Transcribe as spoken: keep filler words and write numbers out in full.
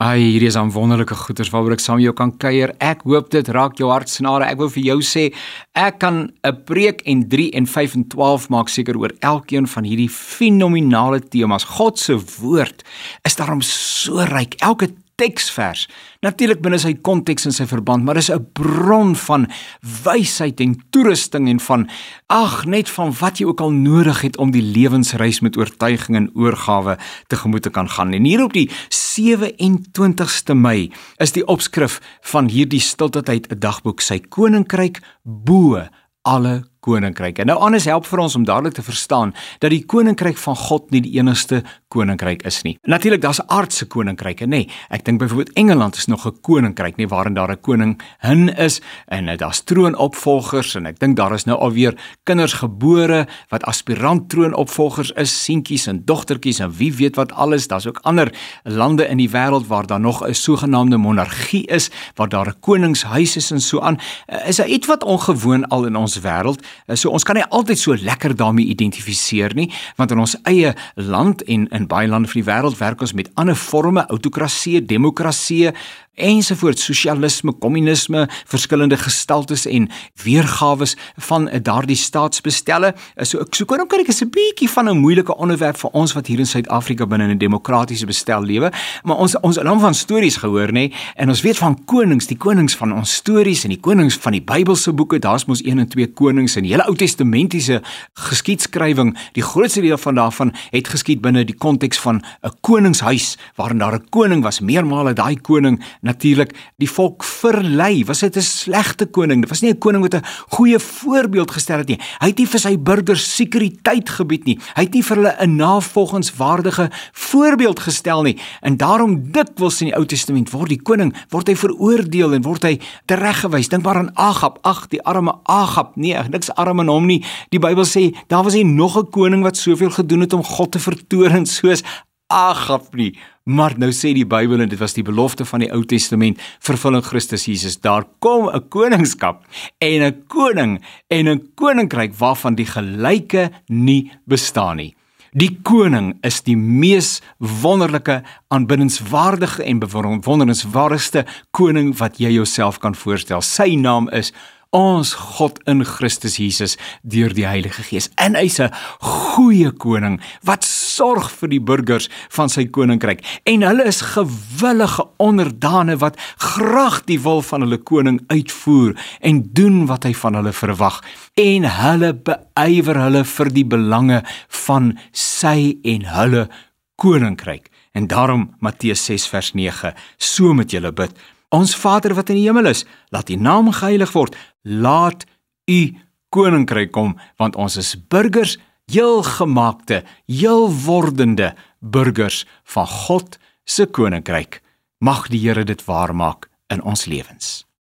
Ai, hierdie is aan wonderlike goeders waaroor ek saam met jou kan kuier. Ek hoop dit raak jou hartsnare. Ek wil vir jou sê, ek kan 'n preek en drie en vyf en twaalf maak seker oor elkeen van hierdie fenominale temas. God se woord is daarom so ryk. Elke teksvers, natuurlik binne sy konteks en sy verband, maar dis 'n bron van wysheid en toerusting en van, ag, net van wat jy ook al nodig het om die lewensreis met oortuiging en oorgawe tegemoet te kan gaan. En hier op die sewe-en-twintigste Mei is die opskrif van hierdie Stiltetyd 'n dagboek, sy koninkryk bo alle koninkryke. En nou Hannes help vir ons om dadelik te verstaan dat die koninkryk van God nie die enigste koninkryk is nie. Natuurlik, daar's aardse koninkryke, nê. Nee, ek dink byvoorbeeld Engeland is nog 'n koninkryk, nie, waarin daar 'n koning hin is en daar's troonopvolgers en ek dink daar is nou alweer kinders gebore wat aspirant troonopvolgers is, seentjies en dogtertjies en wie weet wat alles. Daar's ook ander lande in die wêreld waar daar nog 'n sogenaamde monargie is, waar daar 'n koningshuis is en so aan. Is daar iets wat ongewoon al in ons wêreld? So ons kan nie altyd so lekker daarmee identifiseer nie, want in ons eie land en in baie lande van die wêreld werk ons met ander forme, autokrasie, demokrasie, ensovoort, sosialisme, kommunisme, verskillende gestaltes en weergawes van daardie staatsbestelle. So, so koninkryk is 'n bietjie van 'n moeilike onderwerp vir ons wat hier in Suid-Afrika binne 'n demokratiese bestel lewe, maar ons ons het al van stories gehoor, nê, en ons weet van konings, die konings van ons stories en die konings van die Bybelse boeke. Daar's mos een en twee konings en die hele Ou Testamentiese geskiedskrywing, die grootste deel van daarvan het geskied binne die konteks van 'n koningshuis, waarin daar 'n koning was, meermale daai koning natuurlik die volk verlei. Was dit 'n slegte koning? Dit was nie 'n koning wat 'n goeie voorbeeld gestel het nie. Hy het nie vir sy burgers sekuriteit gebied nie. Hy het nie vir hulle 'n navolgenswaardige voorbeeld gestel nie. En daarom dikwels in die Ou Testament word die koning, word hy veroordeel en word hy tereggewys. Dink maar aan Agab. Ag, die arme Agab. Nee, niks arm aan hom nie. Die Bybel sê, daar was nie nog 'n koning wat soveel gedoen het om God te vertoren soos Agab nie. Maar nou sê die Bybel, en dit was die belofte van die Ou Testament, vervul in Christus Jesus, daar kom 'n koningskap en 'n koning en 'n koninkryk waarvan die gelyke nie bestaan nie. Die koning is die mees wonderlike, aanbiddenswaardige en bewonderenswaardigste koning wat jy jouself kan voorstel. Sy naam is ons God in Christus Jesus deur die Heilige Gees. En hy's 'n goeie koning wat sorg vir die burgers van sy koninkryk. En hulle is gewillige onderdane wat graag die wil van hulle koning uitvoer en doen wat hy van hulle verwag. En hulle beywer hulle vir die belange van sy en hulle koninkryk. En daarom Matteus ses vers nege, so moet julle bid. Ons Vader wat in die hemel is, laat U naam geheilig word, laat U koninkryk kom, want ons is burgers, heel gemaakte, heel wordende burgers van God se koninkryk. Mag die Here dit waarmaak in ons lewens.